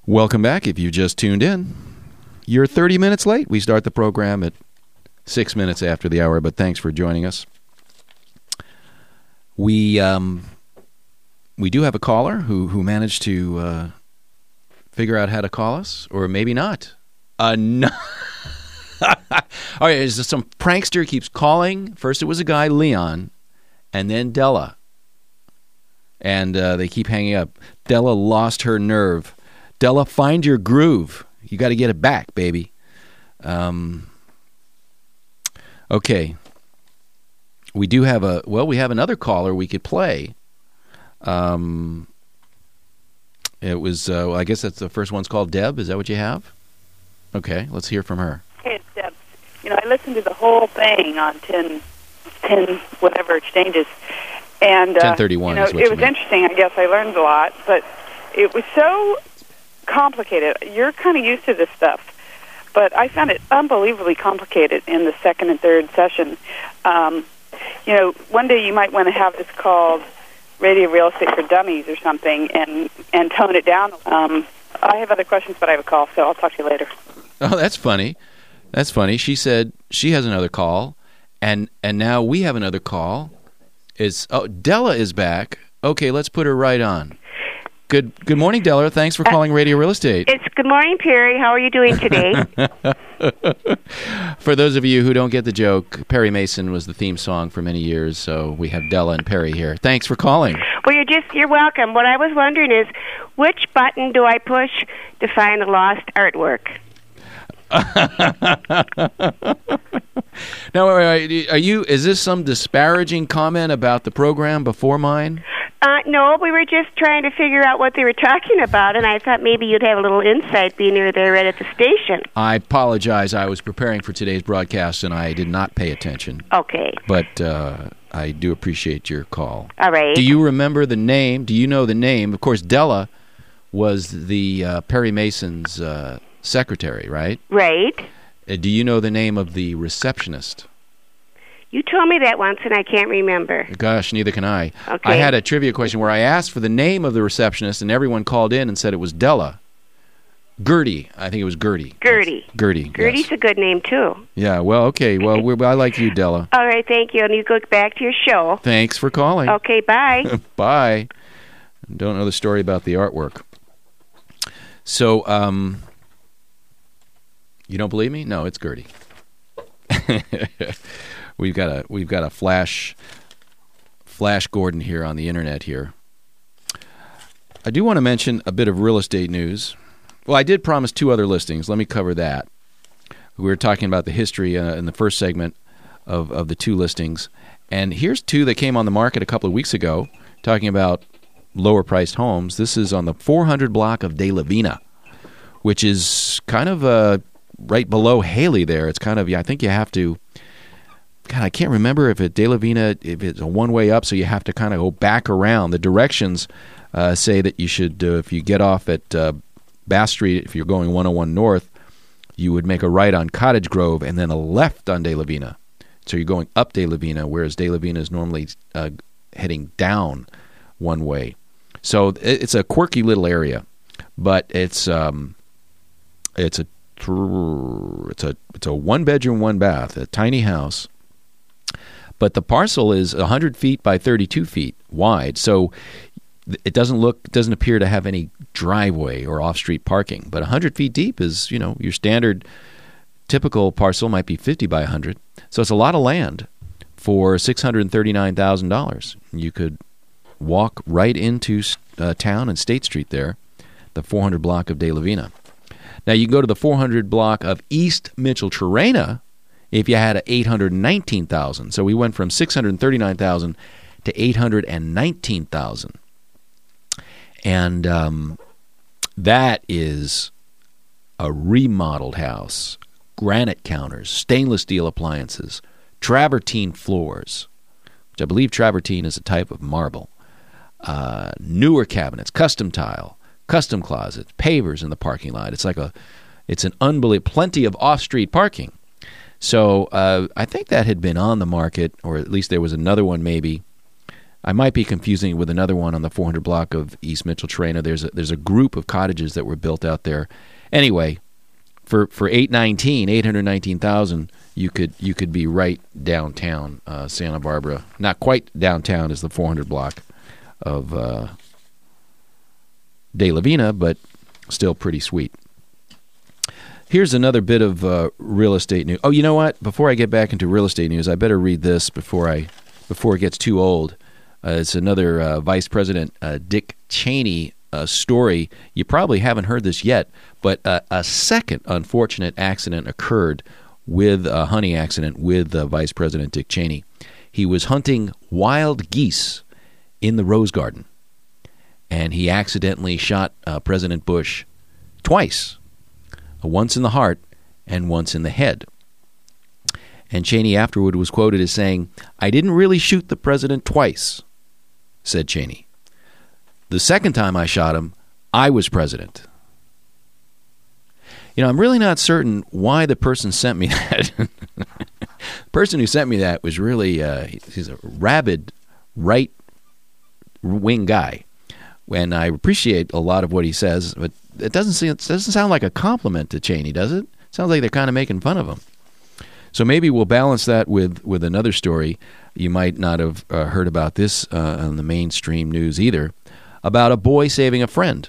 Welcome back. If you just tuned in, you're 30 minutes late. We start the program at 6 minutes after the hour, but thanks for joining us. We do have a caller who managed to figure out how to call us, or maybe not. No. All right, there's some prankster keeps calling. First it was a guy, Leon, and then Della. And they keep hanging up. Della lost her nerve. Della, find your groove. You got to get it back, baby. Okay. We do have we have another caller we could play. It was, I guess that's the first one's called Deb. Is that what you have? Okay, let's hear from her. Hey, it's Deb. I listened to the whole thing on 10 whatever exchanges. And, 1031 is what it was interesting. I guess I learned a lot, but it was so complicated. You're kind of used to this stuff, but I found it unbelievably complicated in the second and third session. One day you might want to have this called Radio Real Estate for Dummies or something and tone it down. I have other questions, but I have a call, so I'll talk to you later. Oh, that's funny. That's funny. She said she has another call, and now we have another call. Della is back. Okay, let's put her right on. Good morning, Della. Thanks for calling Radio Real Estate. It's good morning, Perry. How are you doing today? For those of you who don't get the joke, Perry Mason was the theme song for many years, so we have Della and Perry here. Thanks for calling. Well, you're welcome. What I was wondering is, which button do I push to find the lost artwork? Now, is this some disparaging comment about the program before mine? No, we were just trying to figure out what they were talking about, and I thought maybe you'd have a little insight being there right at the station. I apologize. I was preparing for today's broadcast, and I did not pay attention. Okay. But I do appreciate your call. All right. Do you remember the name? Do you know the name? Of course, Della was the Perry Mason's secretary, right? Right. Do you know the name of the receptionist? You told me that once, and I can't remember. Gosh, neither can I. Okay. I had a trivia question where I asked for the name of the receptionist, and everyone called in and said it was Della. Gertie. I think it was Gertie. Gertie. Gertie. Gertie's yes. a good name, too. Yeah, well, okay. Well, I like you, Della. All right, thank you. And you go back to your show. Thanks for calling. Okay, bye. Bye. Don't know the story about the artwork. So, you don't believe me? No, it's Gertie. We've got a Flash Gordon here on the internet here. I do want to mention a bit of real estate news. Well, I did promise 2 other listings. Let me cover that. We were talking about the history in the first segment of the 2 listings. And here's 2 that came on the market a couple of weeks ago, talking about lower-priced homes. This is on the 400 block of De La Vina, which is kind of right below Haley there. It's kind of, I think you have to, God, I can't remember if at De La Vina, if it's a one-way up, so you have to kind of go back around. The directions say that you should, if you get off at Bass Street, if you're going 101 North, you would make a right on Cottage Grove and then a left on De La Vina. So you're going up De La Vina, whereas De La Vina is normally heading down one way. So it's a quirky little area, but it's a 1-bedroom, 1-bath, a tiny house. But the parcel is 100 feet by 32 feet wide, so it doesn't appear to have any driveway or off-street parking. But 100 feet deep is, your standard typical parcel might be 50 by 100. So it's a lot of land for $639,000. You could walk right into town and State Street there, the 400 block of De La Vina. Now, you can go to the 400 block of East Mitchell-Trarena if you had $819,000. So we went from $639,000 to $819,000. And that is a remodeled house, granite counters, stainless steel appliances, travertine floors, which I believe travertine is a type of marble, newer cabinets, custom tile, custom closets, pavers in the parking lot. It's an unbelievable, plenty of off-street parking. So I think that had been on the market, or at least there was another one maybe I might be confusing it with another one on the 400 block of East Mitchell Trainer. There's a group of cottages that were built out there. Anyway, for $819,000, you could be right downtown Santa Barbara. Not quite downtown as the 400 block of De La Vina, but still pretty sweet. Here's another bit of real estate news. Oh, you know what? Before I get back into real estate news, I better read this before it gets too old. It's another Vice President Dick Cheney story. You probably haven't heard this yet, but a second unfortunate accident occurred with a hunting accident with Vice President Dick Cheney. He was hunting wild geese in the Rose Garden, and he accidentally shot President Bush twice, once in the heart and once in the head. And Cheney afterward was quoted as saying, "I didn't really shoot the president twice," said Cheney. "The second time I shot him, I was president." You know, I'm really not certain why the person sent me that. The person who sent me that was really, he's a rabid right-wing guy. And I appreciate a lot of what he says, but it doesn't sound like a compliment to Cheney, does it? Sounds like they're kind of making fun of him. So maybe we'll balance that with another story. You might not have heard about this on the mainstream news either, about a boy saving a friend.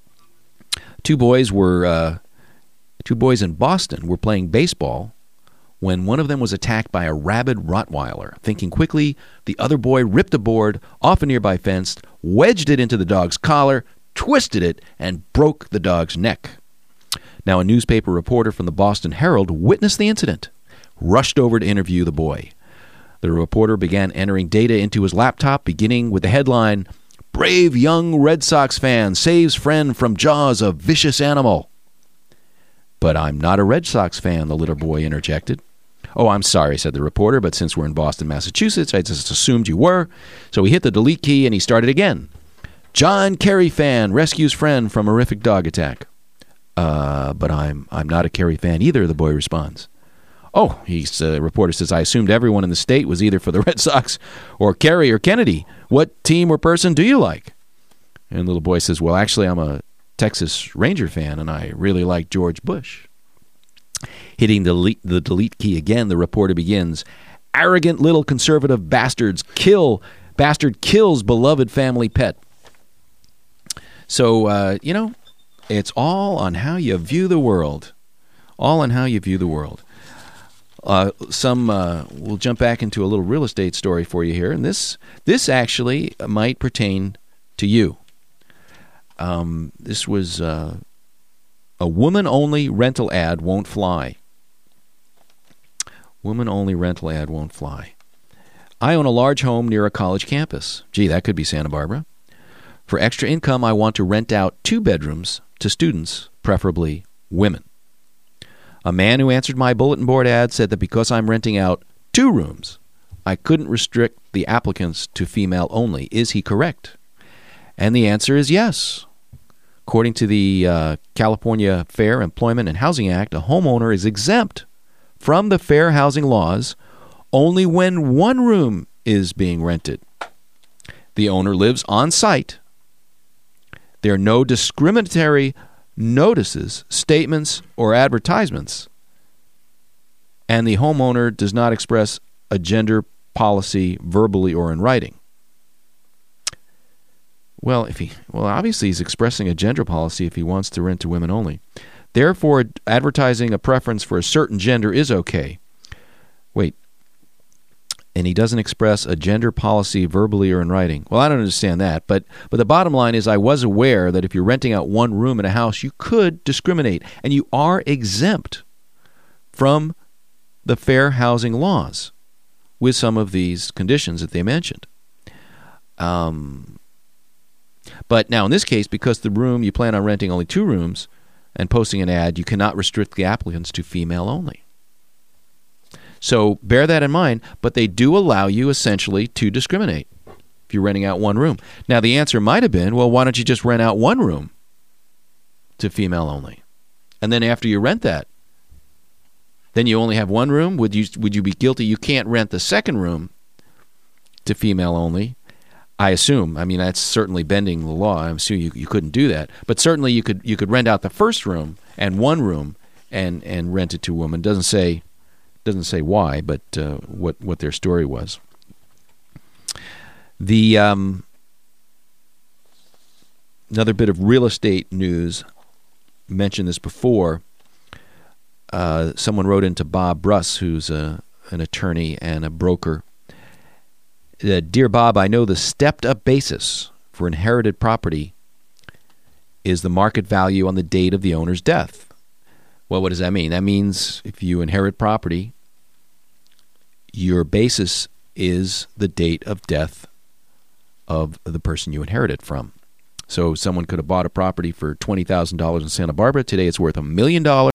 Two boys in Boston were playing baseball when one of them was attacked by a rabid Rottweiler. Thinking quickly, the other boy ripped a board off a nearby fence, wedged it into the dog's collar, twisted it, and broke the dog's neck. Now, a newspaper reporter from the Boston Herald witnessed the incident, rushed over to interview the boy. The reporter began entering data into his laptop, beginning with the headline, "Brave young Red Sox fan saves friend from jaws of vicious animal." "But I'm not a Red Sox fan," the little boy interjected. "Oh, I'm sorry," said the reporter, "but since we're in Boston, Massachusetts, I just assumed you were." So he hit the delete key and he started again. "John Kerry fan rescues friend from horrific dog attack." But I'm not a Kerry fan either," the boy responds. "Oh," the reporter says, "I assumed everyone in the state was either for the Red Sox or Kerry or Kennedy. What team or person do you like?" And the little boy says, "Well, actually, I'm a Texas Ranger fan, and I really like George Bush." Hitting the delete key again, the reporter begins, "Arrogant little conservative bastard kills beloved family pet." So, it's all on how you view the world. All on how you view the world. We'll jump back into a little real estate story for you here, and this actually might pertain to you. This was a woman-only rental ad won't fly. Woman-only rental ad won't fly. "I own a large home near a college campus." Gee, that could be Santa Barbara. "For extra income, I want to rent out 2 bedrooms to students, preferably women. A man who answered my bulletin board ad said that because I'm renting out 2 rooms, I couldn't restrict the applicants to female only. Is he correct?" And the answer is yes. According to the California Fair Employment and Housing Act, a homeowner is exempt from the fair housing laws only when 1 room is being rented. The owner lives on site. There are no discriminatory notices, statements, or advertisements, and the homeowner does not express a gender policy verbally or in writing. Well, obviously he's expressing a gender policy if he wants to rent to women only. Therefore, advertising a preference for a certain gender is okay. Wait, and he doesn't express a gender policy verbally or in writing. Well, I don't understand that, but the bottom line is I was aware that if you're renting out 1 room in a house, you could discriminate, and you are exempt from the fair housing laws with some of these conditions that they mentioned. But now in this case, because the room you plan on renting only 2 rooms and posting an ad, you cannot restrict the applicants to female only. So bear that in mind, but they do allow you essentially to discriminate if you're renting out 1 room. Now the answer might have been, well, why don't you just rent out 1 room to female only? And then after you rent that, then you only have 1 room. Would you be guilty? You can't rent the second room to female only. I assume. I mean, that's certainly bending the law. I'm assuming you couldn't do that. But certainly you could rent out the first room and one room and rent it to a woman. Doesn't say why, but what their story was. The another bit of real estate news. Mentioned this before. Someone wrote into Bob Bruss, who's an attorney and a broker. Dear Bob, I know the stepped-up basis for inherited property is the market value on the date of the owner's death. Well, what does that mean? That means if you inherit property, your basis is the date of death of the person you inherited from. So someone could have bought a property for $20,000 in Santa Barbara. Today it's worth $1 million.